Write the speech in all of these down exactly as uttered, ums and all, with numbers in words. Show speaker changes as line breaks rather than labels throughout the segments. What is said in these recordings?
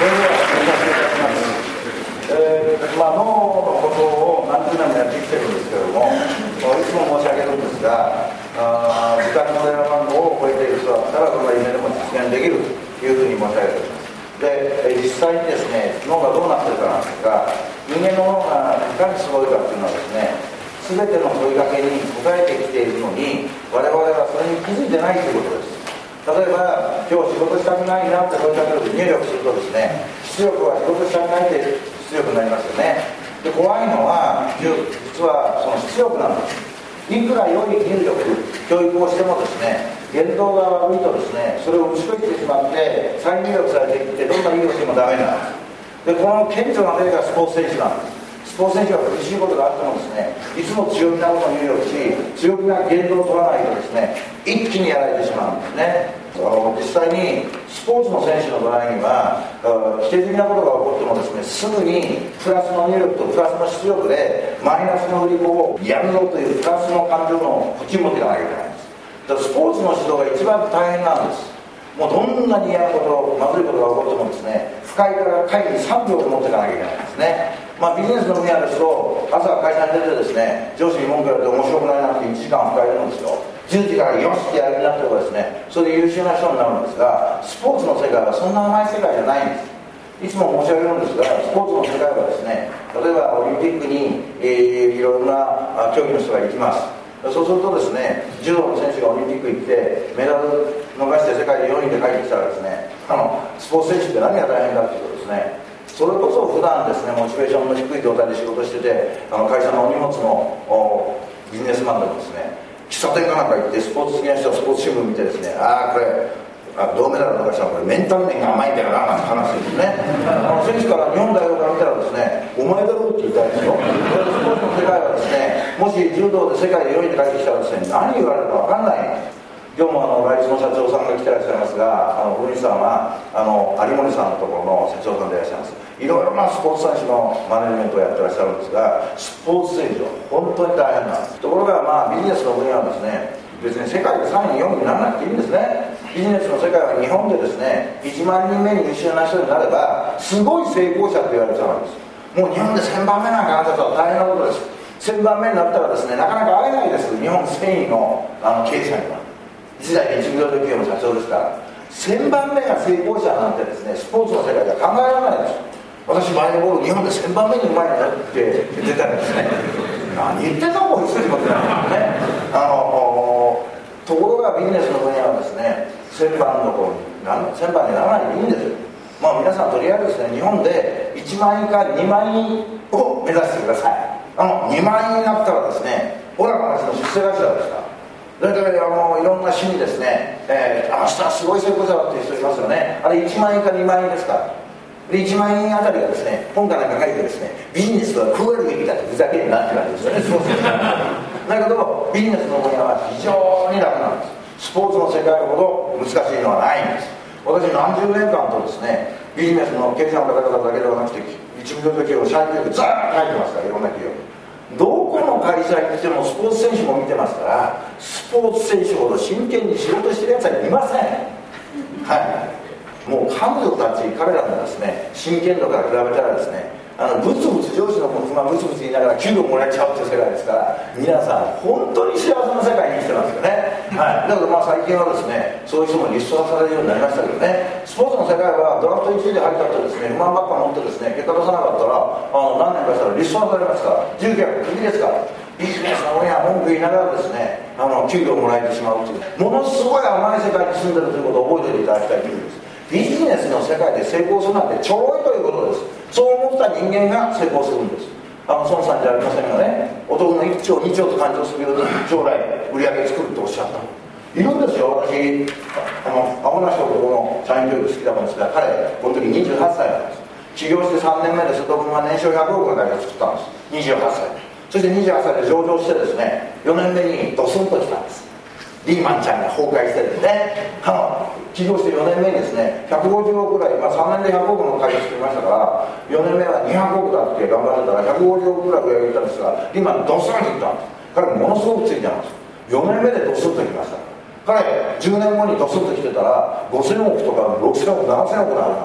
それでは始めさせていただきます。えーまあ、脳のことを何十年もやってきてるんですけれども、いつも申し上げるんですが、あ自宅の電話番号を超えている人だったらどんな夢でも実現できるというふうに申し上げております。で、実際にですね、脳がどうなってるかなんですが、人間の脳がいかにすごいかというのはですね、全ての問いかけに答えてきているのに、我々はそれに気づいてないということです。例えば、今日仕事したくないなって問いかけると入力するとですね、出力は仕事したくないって出力になりますよね。で、怖いのは実はその出力なんです。いくら良い入力教育をしてもですね、言動が悪いとですね、それを打ち解いてしまって再入力されていって、どんな入力してもダメなんです。で、この顕著な例がスポーツ選手なんです。スポーツ選手が苦しいことがあってもですね、いつも強気なものを入力し、強気な言動を取らないとですね、一気にやられてしまうんですね。あの実際にスポーツの選手の場合には、否定的なことが起こってもですね、すぐにプラスの入力とプラスの出力でマイナスの売り子をやるぞというプラスの感情のこっちに持っていかなきゃいけないんです。だからスポーツの指導が一番大変なんです。もうどんなに嫌なこと、まずいことが起こってもですね、不快から快にさんびょうで持っていかなきゃいけないんですね。まあ、ビジネスの分野ですと、朝会社に出てですね、上司に文句言われて面白くないなっていちじかん不快なんですよ。じゅうじからよしってやるになってればですね、それで優秀な人になるんですが、スポーツの世界はそんな甘い世界じゃないんです。いつも申し上げるんですが、スポーツの世界はですね、例えばオリンピックに、えー、いろんな競技の人が行きます。そうするとですね、柔道の選手がオリンピック行ってメダル逃して世界でよにんで帰ってきたらですね、あのスポーツ選手って何が大変だっていうことですね。それこそ普段ですね、モチベーションの低い状態で仕事してて、あの会社のお荷物のビジネスマンでもですね、喫茶店かなんか行ってスポーツ好きな人はスポーツ新聞見てですね、ああこれあ銅メダルとかしたらこれメンタル面が甘いんだよななんて話すんですね。あの選手から日本代表から見たらですね、お前だろうって言いたいですよ。スポーツの世界はですね、もし柔道で世界でよにんで帰ってきたらですね、何言われるか分かんない。今日もあのライツの社長さんが来てらっしゃいますが、あの古西さんはあの有森さんのところの社長さんでいらっしゃいます。いろいろなスポーツ選手のマネジメントをやってらっしゃるんですが、スポーツ選手は本当に大変なんです。ところがまあビジネスの分野はですね、別に世界でさんいよんいにならなくていいんですね。ビジネスの世界は日本でですね、いちまんにんめに優秀な人になればすごい成功者と言われちゃうんです。もう日本でせんばんめなんかあったら大変なことです。せんばんめになったらですね、なかなか会えないです。日本繊維のあの経営者には一代一部企業の社長ですから、せんばんめが成功者なんてですね、スポーツの世界では考えられないです。私前の頃日本でせんばんめにうまいんだって言ってたんですね。何言ってんのこいつってことなんですね。あのところがビジネスの分野はですね、せんばんのこうせんばんにならないでいいんです。まあ皆さんとりあえずですね、日本でいちまんえんかにまんえんを目指してください。あのにまんえんになったらですね、オラの話の出世頭ですから。大体あのいろんな市にですね、えー、明日はすごい成功者だっていう人いますよね。あれいちまんえんかにまんえんですから。でいちまんえんあたりがですね、本かなんか書いてですね、ビジネスはこうやるべきだってふざけるなって感じですよね。そうですだけどビジネスの分野は非常に楽なんです。スポーツの世界ほど難しいのはないんです。私何十年間とですね、ビジネスの経営者の方々だけではなくて、一部上場企業、社員教育ずっと書いてますから、いろんな企業。どこの会社行ってもスポーツ選手も見てますから、スポーツ選手ほど真剣に仕事してるやつはいません。はい。もう彼女たち、彼らのですね、真剣度から比べたらですね、あのブツブツ上司の不満ブツブツ言いながら給料もらえちゃうっていう世界ですから、皆さん本当に幸せな世界に生きてますよね。はい。だけどまあ最近はですね、そういう人もリストラされるようになりましたけどね、スポーツの世界はドラフトいちいで入ったってですね、不満ばっか持ってですね、結果出さなかったら、あの何年かしたらリストラされますから、自由契約クビですから。ビジネスの親は文句言いながらですね、あの給料もらえてしまうという、ものすごい甘い世界に住んでるということを覚えておいていただきたいということです。ビジネスの世界で成功するなんてちょろいということです。そう思った人間が成功するんです。あの孫さんじゃありませんがね、お得のいっちょうにちょうと勘定するように将来売り上げ作るとおっしゃった。いるんですよ。私あの青梨のところの社員教育好きだもんですが、彼この時にじゅうはっさいなんです。起業してさんねんめで瀬戸君は年商ひゃくおくの会社を作ったんです。にじゅうはっさい。そしてにじゅうはっさいで上場してですね、よねんめにドスンと来たんです。リーマンちゃんが崩壊してですね、あの起業してよねんめにですね、ひゃくごじゅうおくぐらい、まあ、さんねんでひゃくおくの会社作りましたから、よねんめはにひゃくおくだって頑張ってたらひゃくごじゅうおくぐらい上げたんですが、リーマンドスンといったんです。彼ものすごくついてたんです。よねんめでドスンときました。彼じゅうねんごにドスンと来てたらごせんおくとかろくせんおくななせんおくのはずなんです。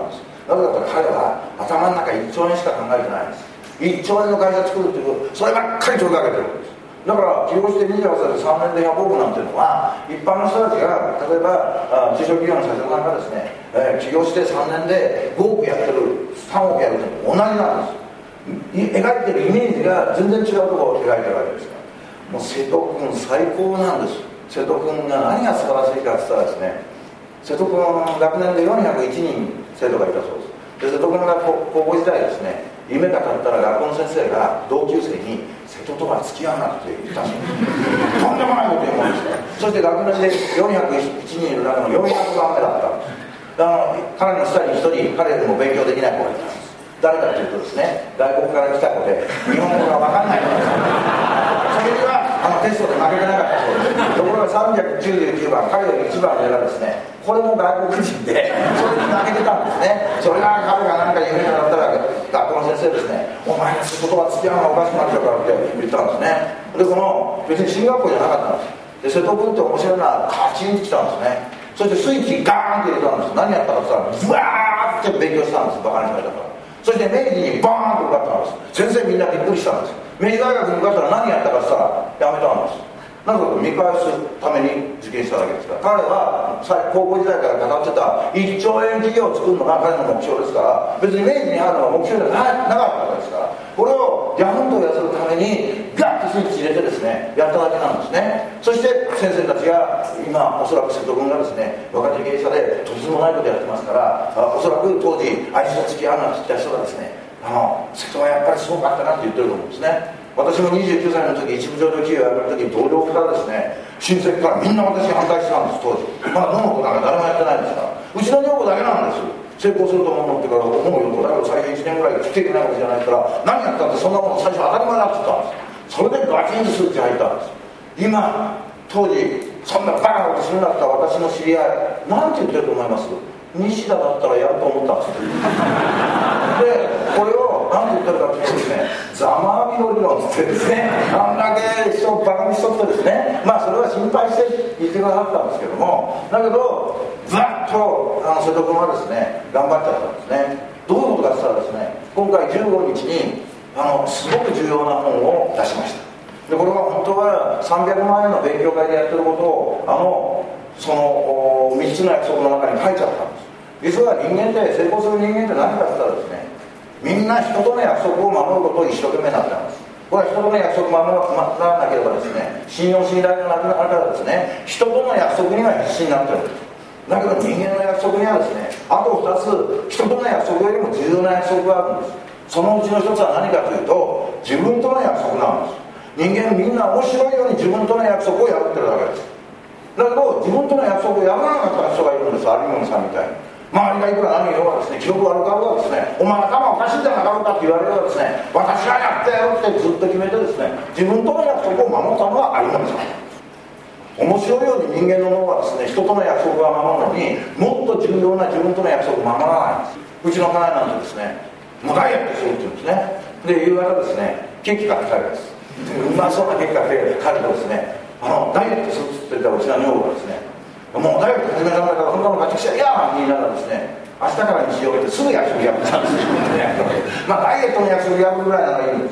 なぜかというと彼は頭の中いっちょうえんしか考えてないんです。いっちょうえんの会社作るっていうそればっかり問いかけてるわけです。だから起業してにじゅうはっさいでさんねんでひゃくおくなんていうのは一般の人たちが例えば中小企業の社長さんがですね、えー、起業してさんねんでごおくやってるさんおくやるって同じなんです。描いてるイメージが全然違うところを描いてるわけですからもう瀬戸君最高なんです。瀬戸君が何が素晴らしいかって言ったらですね瀬戸君学年でよんひゃくいちにん生徒がいたそうです。で瀬戸君が高校時代ですね夢がかったら学校の先生が同級生に瀬戸とは付き合うなって言ったんですとんでもないこと言うもんですからそして学年でよんひゃくいちにんいる中のよんひゃくばんめだったんです。あの彼の下にひとり彼よりも勉強できない子がいたんです。誰かというとですね外国から来た子で日本語が分かんない子なんです。それにはあのテストで負けてなかったそうです。ところがさんびゃくきゅうじゅうきゅうばん彼よりいちばん上がですねこれも外国人でそれに負けてたんですね。それが彼が何か夢になったら学校の先生ですねお前の仕事は付き合うのがおかしくなっちゃうからって言ったんですね。でこの別に進学校じゃなかったんです。で瀬戸君って面白いのはカチンと来たんですね。そしてスイッチガーンって入れたんです。何やったかって言ったらブワーって勉強したんです。バカにされたから。そして明治にバーンと受かったんです。先生みんなびっくりしたんです。明治大学に受かったら何やったかって言ったらやめたんです。なぜかと見返すために受験したわけですから彼は高校時代から語ってたいっちょうえん企業を作るのが彼の目標ですから別に明治に入るのが目標じゃなかったわけですからこれをヤフンとやするためにガッとスイッチ入れてですねやっただけなんですね。そして先生たちが今おそらく瀬戸君がですね若手芸者でとてつもないことやってますからおそらく当時愛想つき合うなんて言った人がですねあの瀬戸はやっぱりすごかったなって言ってると思うんですね。私もにじゅうきゅうさいの時一部上場企業をやる時同僚からですね親戚からみんな私反対してたんです当時。まだ野の子なんか誰もやってないんですからうちの女房だけなんです成功すると思うのってから思うよとだけど最初いちねんぐらい来ていけないわけじゃないから何やったってそんなもの最初当たり前だって言ったんです。それでガチンとスイッチ入ったんです。今当時そんなバカなことするんだったら私の知り合いなんて言ってると思います？西田だったらやると思ったんですでこれを何て言ってるかというとですねざまあみの理論ってですねあんだけ人をバカにしとってですねまあそれは心配して言ってくださったんですけどもだけどずっとあの瀬戸君はですね頑張っちゃったんですね。どういうことかって言ったらですね今回じゅうごにちにあのすごく重要な本を出しました。でこれは本当はさんびゃくまんえんの勉強会でやってることをあのそのみっつの約束の中に書いちゃったんです。実は人間って成功する人間って何かって言ったらですねみんな人との約束を守ることを一生懸命になってます。これは人との約束を守らなければですね信用信頼がなくなるからですね人との約束には必死になってるんです。だけど人間の約束にはですねあとふたつ人との約束よりも重要な約束があるんです。そのうちの一つは何かというと自分との約束なんです。人間みんな面白いように自分との約束を破ってるだけです。だけど自分との約束を破らなかった人がいるんです。有村さんみたいに周りがいくら何言おうがですね記録悪かろうがですねお前頭おかしいんじゃなかろうかって言われればですね私がやってやるってずっと決めてですね自分との約束を守ったのは有村さん。面白いように人間の脳はですね人との約束は守るのにもっと重要な自分との約束を守らないんです。うちの家内なんてですねもうダイエットするって言うんですね。で夕方ですねケーキ買って帰るんです。うまそうなケーキ買って帰るとですねあのダイエットするって言ったらうちの女房がですねもうダイエット始めたんだからそんなの買ってきちゃいやーって言いながらですね明日から日曜日ってすぐ約束破ったんですよまあダイエットの約束破るぐらいならいいんです。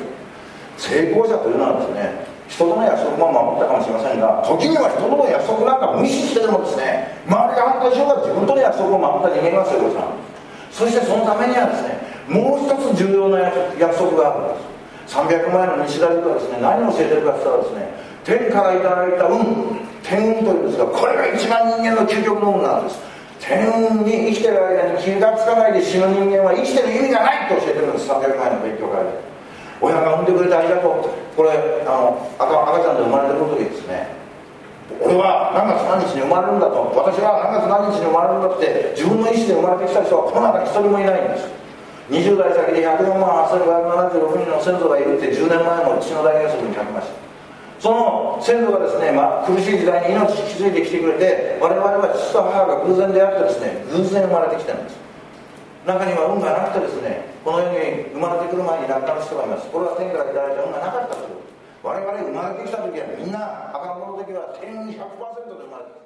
成功者というのはですね人との約束も守ったかもしれませんが時には人との約束なんか無視してでもですね周りが反対しようが自分との約束を守った人間が成功者なんです。そしてそのためにはですねもう一つ重要な約束があるんです。さんびゃくまんえんの西田塾はですね何を教えてるかって言ったらですね天からいただいた運天運というんですがこれが一番人間の究極の運なんです。天運に生きてる間に気がつかないで死ぬ人間は生きてる意味がないと教えてるんです。さんびゃくまんえんの勉強会で親が産んでくれてありがとうってこれあの 赤, 赤ちゃんで生まれてくる時ですね俺は何月何日に生まれるんだと私は何月何日に生まれるんだって自分の意思で生まれてきた人はこの中に一人もいないんです。にじゅうだい先でひゃくよんまんはっせんごひゃくななじゅうろくにんの先祖がいるってじゅうねんまえのうちの大原則に書きました。その先祖がですね、まあ、苦しい時代に命引き継いできてくれて我々は父と母が偶然出会ってですね偶然生まれてきてるんです。中には運がなくてですねこの世に生まれてくる前に亡くなる人がいます。これは天からいただいた運がなかったということ。我々生まれてきた時はみんな赤ん坊の時は天運 ひゃくパーセント で生まれてきた。